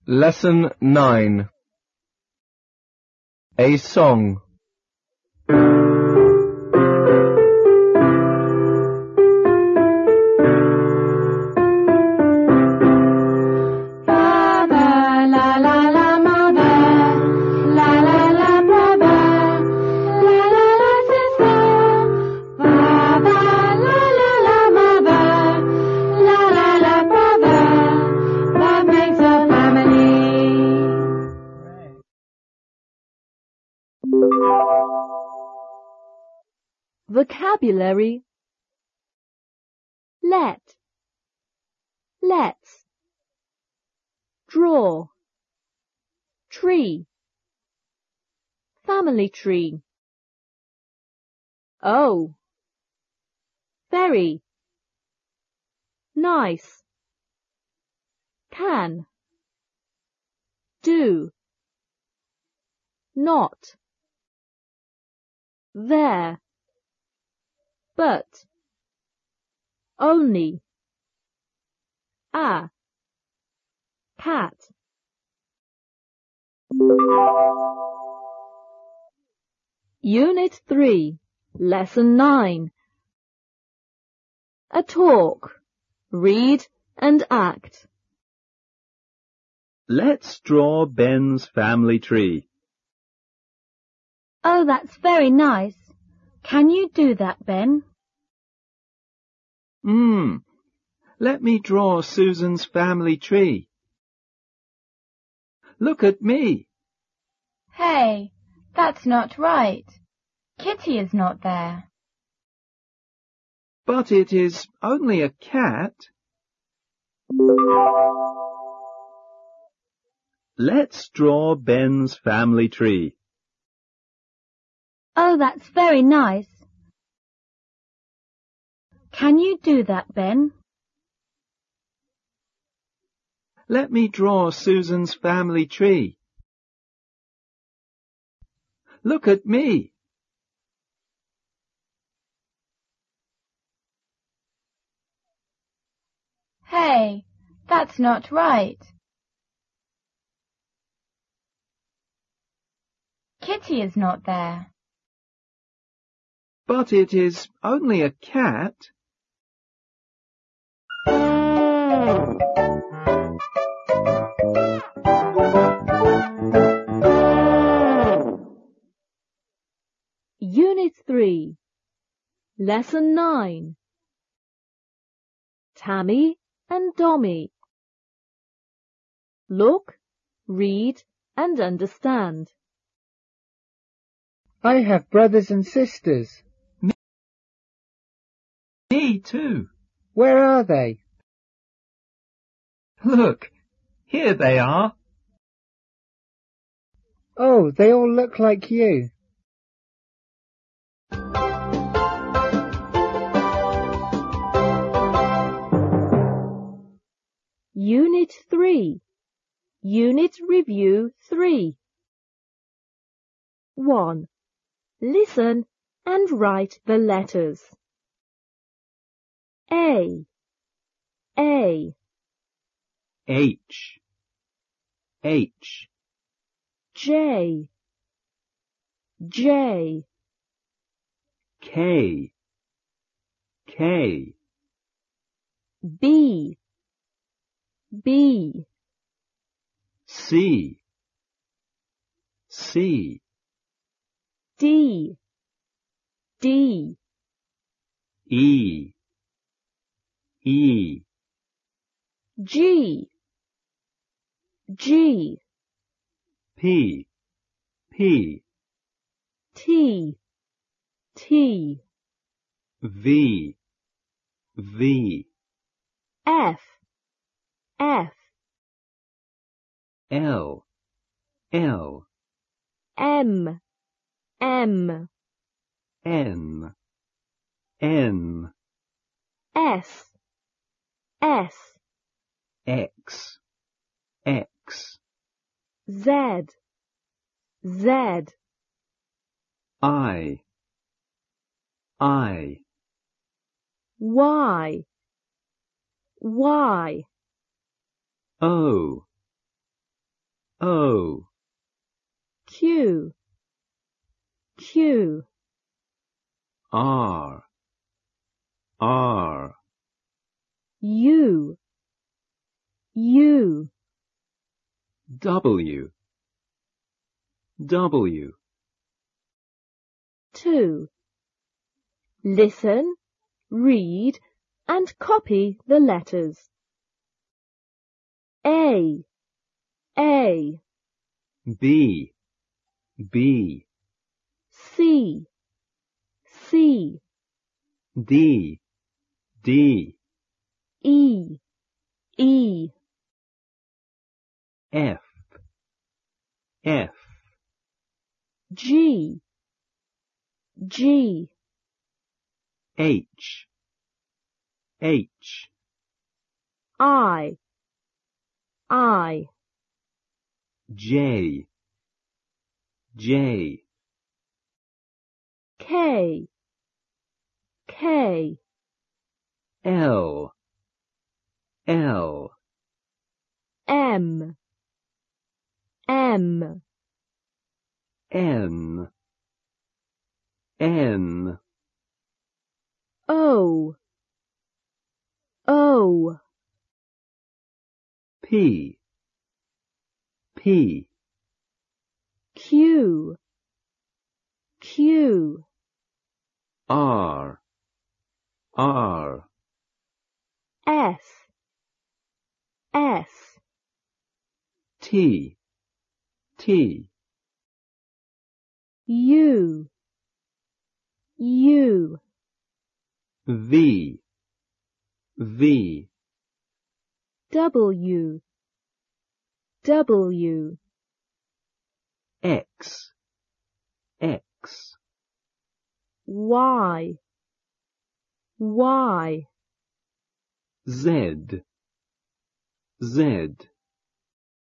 Lesson 9. A song. Vocabulary: let, let's, draw, tree, family tree. Oh, very, nice, can, do, not, there, but, only, cat. Unit 3, Lesson 9. A talk. Read and act. Let's draw Ben's family tree. Oh, that's very nice. Can you do that, Ben? Let me draw Susan's family tree. Look at me. Hey, that's not right. Kitty is not there. But it is only a cat. Let's draw Ben's family tree. Oh, that's very nice. Can you do that, Ben? Let me draw Susan's family tree. Look at me. Hey, that's not right. Kitty is not there. But it is only a cat. Unit 3, Lesson 9. Tammy and Dommy. Look, read and understand. I have brothers and sisters. Me too. Where are they? Look, here they are. Oh, they all look like you. Unit 3, Unit Review 3. 1. Listen and write the letters. A, H, J, J, K, B, B, C, D, D, E, G, G, P, T, T, V, F, L, M, N, S, X, Z, I, Y, O, O, Q, Q, R, R, U, U, W, W, 2. Listen, read, and copy the letters. A, A, B, B, C, C, D, D, E, E, F, F, G, G, H, H, I, J, J, K, K, L, L, M, M, N, N, O, O, P, P, Q, Q, R, R, S, S, T, T, U, U, V, V, W, W, X, X, Y, Y, Z, Z,